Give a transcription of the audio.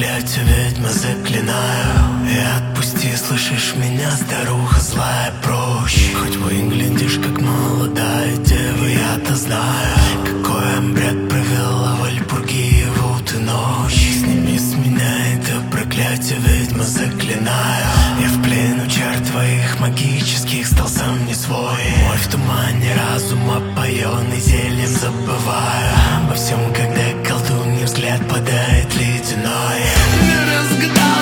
проклятие, ведьма, заклинаю. И отпусти, слышишь меня, старуха злая, прочь. Хоть выглядишь как молодая дева, я-то знаю, какой обряд провела Вальпургиеву ты ночь. Сними с меня это проклятие, ведьма, заклинаю. Я в плену чар твоих магических, стал сам не свой. Мой в тумане разум опоенный зельем, забываю обо всем, когда колдунья взгляд падает ледяной. Не разгадал